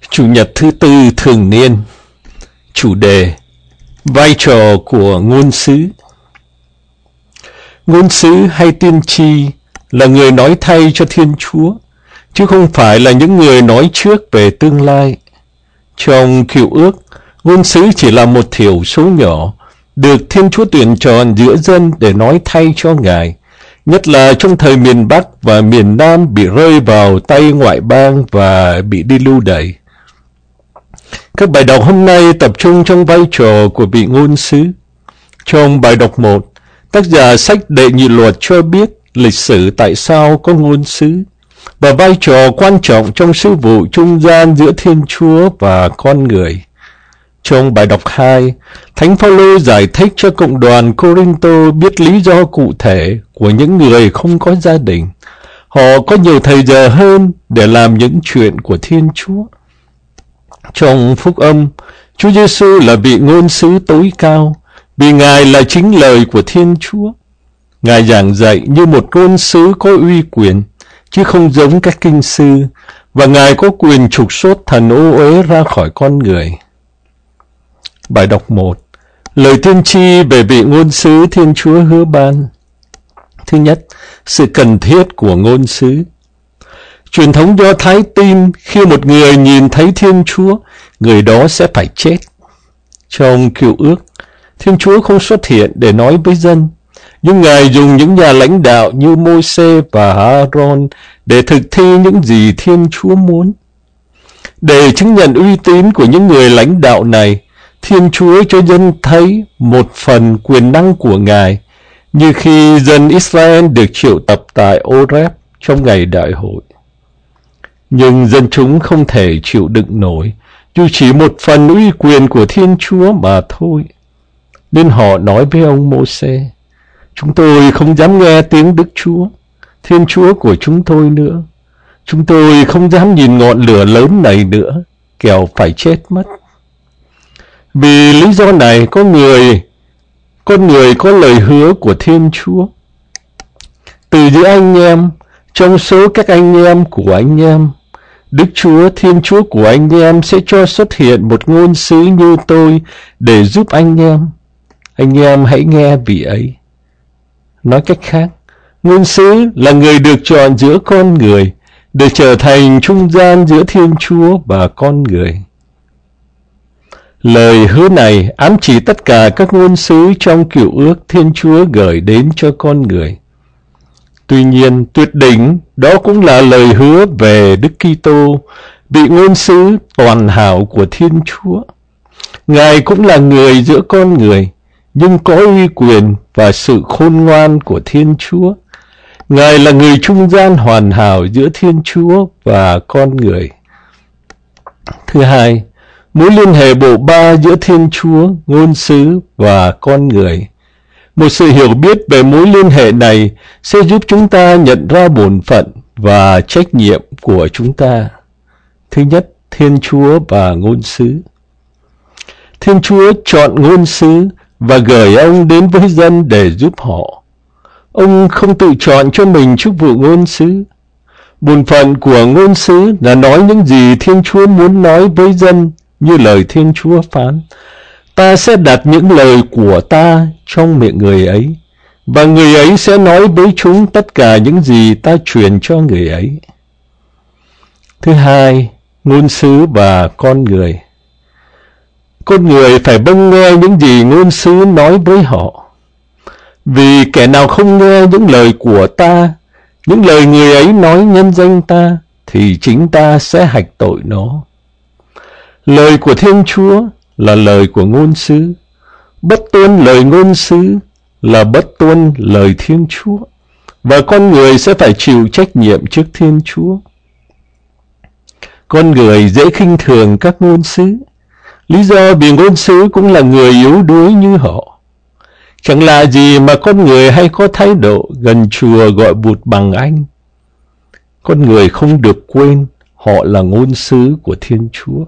Chủ nhật thứ tư thường niên. Chủ đề: vai trò của ngôn sứ. Ngôn sứ hay tiên tri là người nói thay cho Thiên Chúa, chứ không phải là những người nói trước về tương lai. Trong Cựu Ước, ngôn sứ chỉ là một thiểu số nhỏ, được Thiên Chúa tuyển chọn giữa dân để nói thay cho Ngài, nhất là trong thời miền Bắc và miền Nam bị rơi vào tay ngoại bang và bị đi lưu đày. Các bài đọc hôm nay tập trung trong vai trò của vị ngôn sứ. Trong bài đọc 1, tác giả sách Đệ Nhị Luật cho biết lịch sử tại sao có ngôn sứ và vai trò quan trọng trong sứ vụ trung gian giữa Thiên Chúa và con người. Trong bài đọc 2, Thánh Phaolô giải thích cho cộng đoàn Cô-rinh-tô biết lý do cụ thể của những người không có gia đình. Họ có nhiều thời giờ hơn để làm những chuyện của Thiên Chúa. Trong Phúc Âm, Chúa Giêsu là vị ngôn sứ tối cao, vì Ngài là chính lời của Thiên Chúa. Ngài giảng dạy như một ngôn sứ có uy quyền, chứ không giống các kinh sư, và Ngài có quyền trục xuất thần ô uế ra khỏi con người. Bài đọc 1. Lời tiên tri về vị ngôn sứ Thiên Chúa hứa ban. Thứ nhất, sự cần thiết của ngôn sứ. Truyền thống Do Thái tin khi một người nhìn thấy Thiên Chúa, người đó sẽ phải chết. Trong Cựu Ước, Thiên Chúa không xuất hiện để nói với dân, nhưng Ngài dùng những nhà lãnh đạo như Môi-se và A-rôn để thực thi những gì Thiên Chúa muốn. Để chứng nhận uy tín của những người lãnh đạo này, Thiên Chúa cho dân thấy một phần quyền năng của Ngài, như khi dân Israel được triệu tập tại Ô-rép trong ngày đại hội. Nhưng dân chúng không thể chịu đựng nổi, dù chỉ một phần uy quyền của Thiên Chúa mà thôi. Nên họ nói với ông Môi-se, chúng tôi không dám nghe tiếng Đức Chúa, Thiên Chúa của chúng tôi nữa. Chúng tôi không dám nhìn ngọn lửa lớn này nữa, kẻo phải chết mất. Vì lý do này, con người có lời hứa của Thiên Chúa. Từ giữa anh em, trong số các anh em của anh em, Đức Chúa, Thiên Chúa của anh em sẽ cho xuất hiện một ngôn sứ như tôi để giúp anh em. Anh em hãy nghe vị ấy. Nói cách khác, ngôn sứ là người được chọn giữa con người để trở thành trung gian giữa Thiên Chúa và con người. Lời hứa này ám chỉ tất cả các ngôn sứ trong Cựu Ước Thiên Chúa gửi đến cho con người. Tuy nhiên, tuyệt đỉnh đó cũng là lời hứa về Đức Kitô, vị ngôn sứ toàn hảo của Thiên Chúa. Ngài cũng là người giữa con người, nhưng có uy quyền và sự khôn ngoan của Thiên Chúa. Ngài là người trung gian hoàn hảo giữa Thiên Chúa và con người. Thứ hai, mối liên hệ bộ ba giữa Thiên Chúa, ngôn sứ và con người. Một sự hiểu biết về mối liên hệ này sẽ giúp chúng ta nhận ra bổn phận và trách nhiệm của chúng ta. Thứ nhất, Thiên Chúa và ngôn sứ. Thiên Chúa chọn ngôn sứ và gửi ông đến với dân để giúp họ. Ông không tự chọn cho mình chức vụ ngôn sứ. Bổn phận của ngôn sứ là nói những gì Thiên Chúa muốn nói với dân, như lời Thiên Chúa phán. Ta sẽ đặt những lời của ta trong miệng người ấy, và người ấy sẽ nói với chúng tất cả những gì ta truyền cho người ấy. Thứ hai, ngôn sứ và con người. Con người phải vâng nghe những gì ngôn sứ nói với họ. Vì kẻ nào không nghe những lời của ta, những lời người ấy nói nhân danh ta, thì chính ta sẽ hạch tội nó. Lời của Thiên Chúa là lời của ngôn sứ. Bất tuân lời ngôn sứ là bất tuân lời Thiên Chúa, và con người sẽ phải chịu trách nhiệm trước Thiên Chúa. Con người dễ khinh thường các ngôn sứ, lý do vì ngôn sứ cũng là người yếu đuối như họ. Chẳng lạ gì mà con người hay có thái độ gần chùa gọi bụt bằng anh. Con người không được quên họ là ngôn sứ của Thiên Chúa.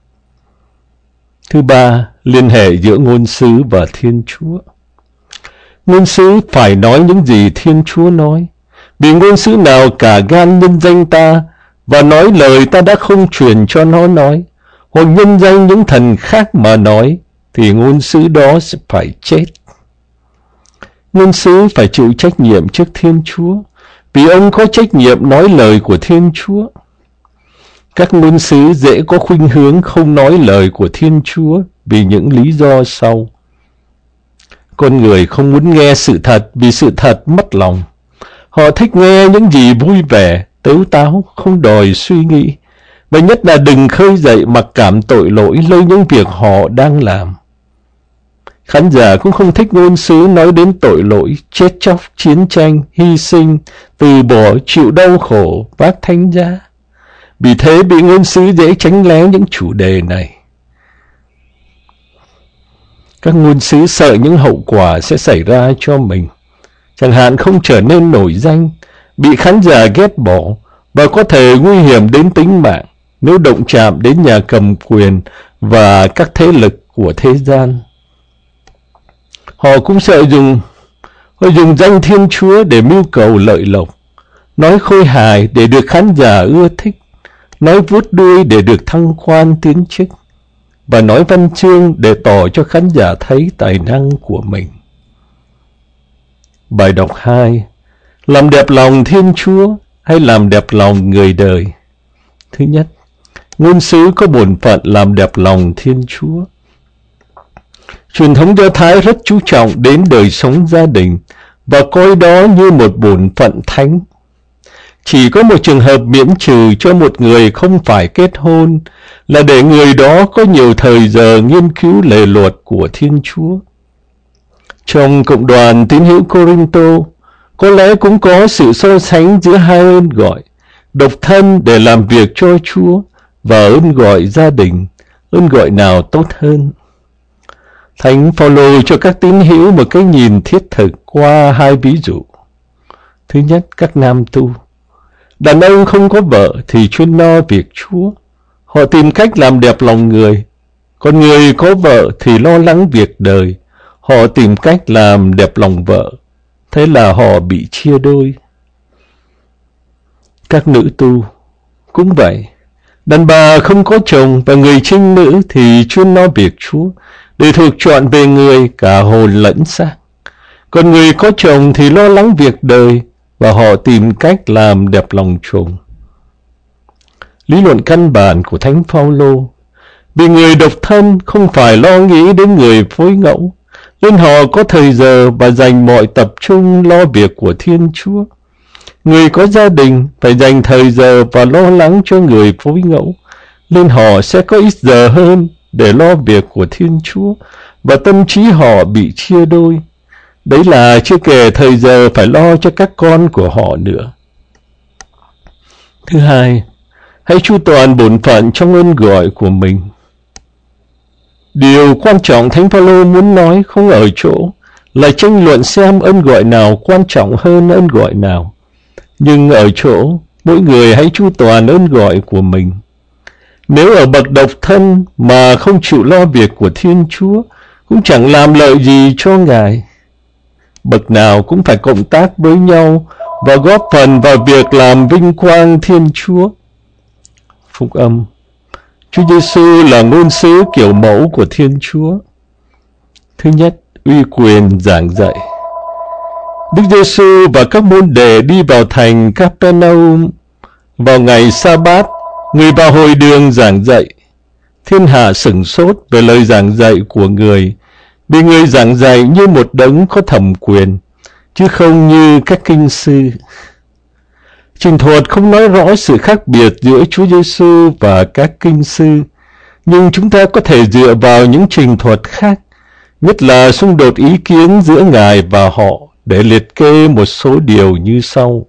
Thứ ba, liên hệ giữa ngôn sứ và Thiên Chúa. Ngôn sứ phải nói những gì Thiên Chúa nói, vì ngôn sứ nào cả gan nhân danh ta và nói lời ta đã không truyền cho nó nói, hoặc nhân danh những thần khác mà nói, thì ngôn sứ đó sẽ phải chết. Ngôn sứ phải chịu trách nhiệm trước Thiên Chúa, vì ông có trách nhiệm nói lời của Thiên Chúa. Các ngôn sứ dễ có khuynh hướng không nói lời của Thiên Chúa vì những lý do sau. Con người không muốn nghe sự thật vì sự thật mất lòng. Họ thích nghe những gì vui vẻ, tếu táo, không đòi suy nghĩ, và nhất là đừng khơi dậy mặc cảm tội lỗi nơi những việc họ đang làm. Khán giả cũng không thích ngôn sứ nói đến tội lỗi, chết chóc, chiến tranh, hy sinh, từ bỏ, chịu đau khổ, vác thánh giá. Vì thế bị ngôn sứ dễ tránh né những chủ đề này. Các ngôn sứ sợ những hậu quả sẽ xảy ra cho mình, chẳng hạn không trở nên nổi danh, bị khán giả ghét bỏ, và có thể nguy hiểm đến tính mạng nếu động chạm đến nhà cầm quyền và các thế lực của thế gian. Họ cũng sợ dùng danh Thiên Chúa để mưu cầu lợi lộc, nói khôi hài để được khán giả ưa thích, nói vuốt đuôi để được thăng quan tiến chức, và nói văn chương để tỏ cho khán giả thấy tài năng của mình. Bài đọc 2. Làm đẹp lòng Thiên Chúa hay làm đẹp lòng người đời? Thứ nhất, ngôn sứ có bổn phận làm đẹp lòng Thiên Chúa. Truyền thống Do Thái rất chú trọng đến đời sống gia đình và coi đó như một bổn phận thánh. Chỉ có một trường hợp miễn trừ cho một người không phải kết hôn là để người đó có nhiều thời giờ nghiên cứu lề luật của Thiên Chúa. Trong cộng đoàn tín hữu Corinto, có lẽ cũng có sự so sánh giữa hai ơn gọi, độc thân để làm việc cho Chúa và ơn gọi gia đình, ơn gọi nào tốt hơn. Thánh Phaolô cho các tín hữu một cái nhìn thiết thực qua hai ví dụ. Thứ nhất, các nam tu. Đàn ông không có vợ thì chuyên lo việc Chúa. Họ tìm cách làm đẹp lòng người. Còn người có vợ thì lo lắng việc đời. Họ tìm cách làm đẹp lòng vợ. Thế là họ bị chia đôi. Các nữ tu cũng vậy. Đàn bà không có chồng và người trinh nữ thì chuyên lo việc Chúa, để thuộc trọn về người cả hồn lẫn xác. Còn người có chồng thì lo lắng việc đời, và họ tìm cách làm đẹp lòng chồng. Lý luận căn bản của Thánh Phaolô: vì người độc thân không phải lo nghĩ đến người phối ngẫu, nên họ có thời giờ và dành mọi tập trung lo việc của Thiên Chúa. Người có gia đình phải dành thời giờ và lo lắng cho người phối ngẫu, nên họ sẽ có ít giờ hơn để lo việc của Thiên Chúa, và tâm trí họ bị chia đôi. Đấy là chưa kể thời giờ phải lo cho các con của họ nữa. Thứ hai, hãy chu toàn bổn phận trong ơn gọi của mình. Điều quan trọng Thánh Phaolô muốn nói không ở chỗ là tranh luận xem ơn gọi nào quan trọng hơn ơn gọi nào, nhưng ở chỗ mỗi người hãy chu toàn ơn gọi của mình. Nếu ở bậc độc thân mà không chịu lo việc của Thiên Chúa, cũng chẳng làm lợi gì cho Ngài. Bậc nào cũng phải cộng tác với nhau và góp phần vào việc làm vinh quang Thiên Chúa. Phúc âm: Chúa Giêsu là ngôn sứ kiểu mẫu của Thiên Chúa. Thứ nhất, uy quyền giảng dạy. Đức Giêsu và các môn đệ đi vào thành Capernaum vào ngày Sa-bát. Người vào hội đường giảng dạy. Thiên hạ sửng sốt về lời giảng dạy của người, vì người giảng dạy như một đấng có thẩm quyền, chứ không như các kinh sư. Trình thuật không nói rõ sự khác biệt giữa Chúa Giêsu và các kinh sư, nhưng chúng ta có thể dựa vào những trình thuật khác, nhất là xung đột ý kiến giữa Ngài và họ, để liệt kê một số điều như sau.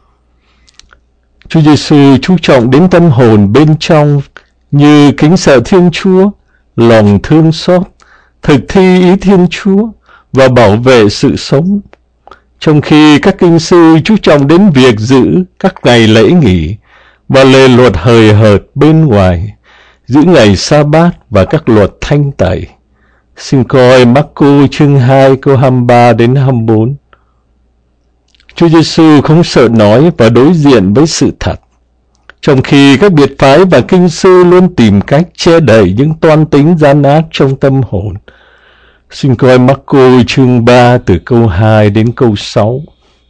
Chúa Giêsu chú trọng đến tâm hồn bên trong như kính sợ Thiên Chúa, lòng thương xót, thực thi ý Thiên Chúa và bảo vệ sự sống. Trong khi các kinh sư chú trọng đến việc giữ các ngày lễ nghỉ và lề luật hời hợt bên ngoài, giữ ngày Sa-bát và các luật thanh tẩy. Xin coi Mác-cô chương 2 câu 23 đến 24. Chúa Giêsu không sợ nói và đối diện với sự thật. trong khi các biệt phái và kinh sư luôn tìm cách che đậy những toan tính gian ác trong tâm hồn. Xin coi Marco chương 3 từ câu 2 đến câu 6.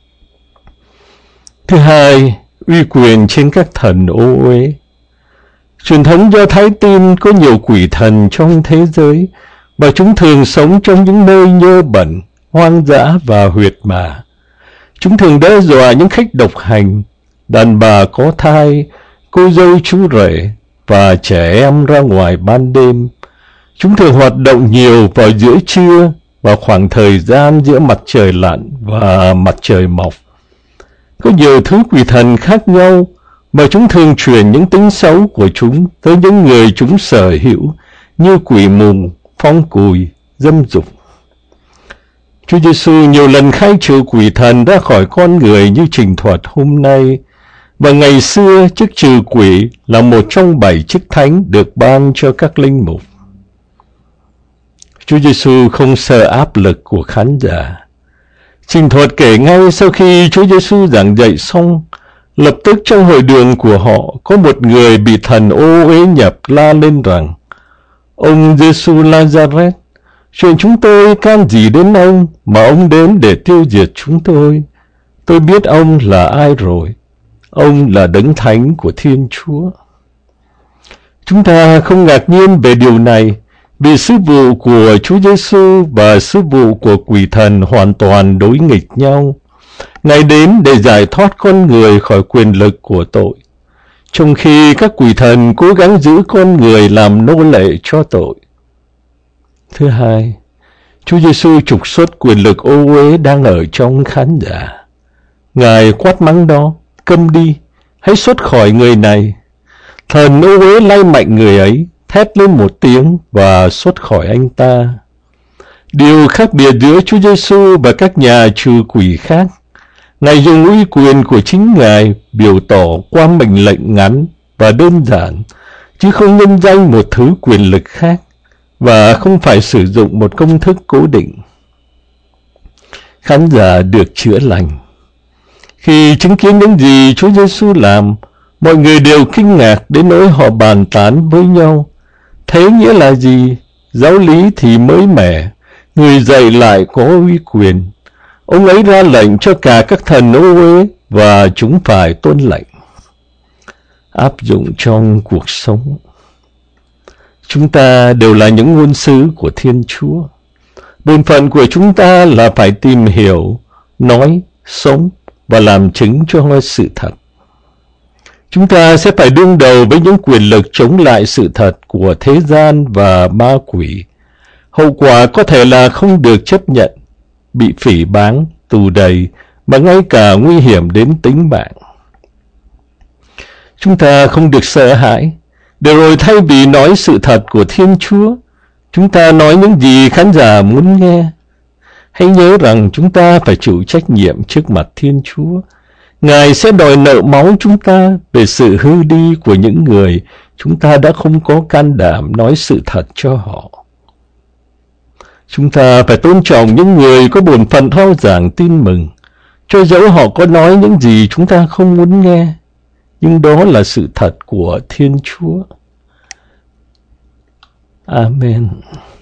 Thứ hai, uy quyền trên các thần ô uế. Truyền thống Do Thái tin có nhiều quỷ thần trong thế giới, và chúng thường sống trong những nơi nhơ bẩn, hoang dã và huyệt mả. Chúng thường đe dọa những khách độc hành, đàn bà có thai, cô dâu chú rể và trẻ em ra ngoài ban đêm. Chúng thường hoạt động nhiều vào giữa trưa và khoảng thời gian giữa mặt trời lặn và mặt trời mọc. Có nhiều thứ quỷ thần khác nhau mà chúng thường truyền những tính xấu của chúng tới những người chúng sở hữu, như quỷ mù, phong cùi, dâm dục. Chúa Giêsu nhiều lần khai trừ quỷ thần ra khỏi con người như trình thuật hôm nay, và ngày xưa chức trừ quỷ là một trong 7 chức thánh được ban cho các linh mục. Chúa Giêsu không sợ áp lực của khán giả. Trình thuật kể ngay sau khi Chúa Giêsu giảng dạy xong, lập tức trong hội đường của họ có một người bị thần ô uế nhập la lên rằng: Ông Giêsu Nazareth, chuyện chúng tôi can gì đến ông mà ông đến để tiêu diệt chúng tôi? Tôi biết ông là ai rồi. Ông là Đấng Thánh của Thiên Chúa. Chúng ta không ngạc nhiên về điều này, vì sứ vụ của Chúa Giêsu và sứ vụ của quỷ thần hoàn toàn đối nghịch nhau. Ngài đến để giải thoát con người khỏi quyền lực của tội, trong khi các quỷ thần cố gắng giữ con người làm nô lệ cho tội. Thứ hai, Chúa Giêsu trục xuất quyền lực ô uế đang ở trong khán giả. Ngài quát mắng đó: Câm đi, hãy xuất khỏi người này. Thần ô uế lay mạnh người ấy, thét lên một tiếng và xuất khỏi anh ta. Điều khác biệt giữa Chúa Giêsu và các nhà trừ quỷ khác, Ngài dùng uy quyền của chính Ngài biểu tỏ qua mệnh lệnh ngắn và đơn giản, chứ không nhân danh một thứ quyền lực khác, và không phải sử dụng một công thức cố định. Khán giả được chữa lành. Khi chứng kiến những gì Chúa Giêsu làm, mọi người đều kinh ngạc đến nỗi họ bàn tán với nhau: Thế nghĩa là gì? Giáo lý thì mới mẻ, người dạy lại có uy quyền. Ông ấy ra lệnh cho cả các thần ô uế và chúng phải tuân lệnh. Áp dụng trong cuộc sống. Chúng ta đều là những ngôn sứ của Thiên Chúa. Bổn phận của chúng ta là phải tìm hiểu, nói, sống và làm chứng cho sự thật. Chúng ta sẽ phải đương đầu với những quyền lực chống lại sự thật của thế gian và ma quỷ. Hậu quả có thể là không được chấp nhận, bị phỉ báng, tù đầy, mà ngay cả nguy hiểm đến tính mạng. Chúng ta không được sợ hãi, để rồi thay vì nói sự thật của Thiên Chúa, chúng ta nói những gì khán giả muốn nghe. Hãy nhớ rằng chúng ta phải chịu trách nhiệm trước mặt Thiên Chúa. Ngài sẽ đòi nợ máu chúng ta về sự hư đi của những người chúng ta đã không có can đảm nói sự thật cho họ. Chúng ta phải tôn trọng những người có bổn phận rao giảng tin mừng, cho dẫu họ có nói những gì chúng ta không muốn nghe, nhưng đó là sự thật của Thiên Chúa. Amen.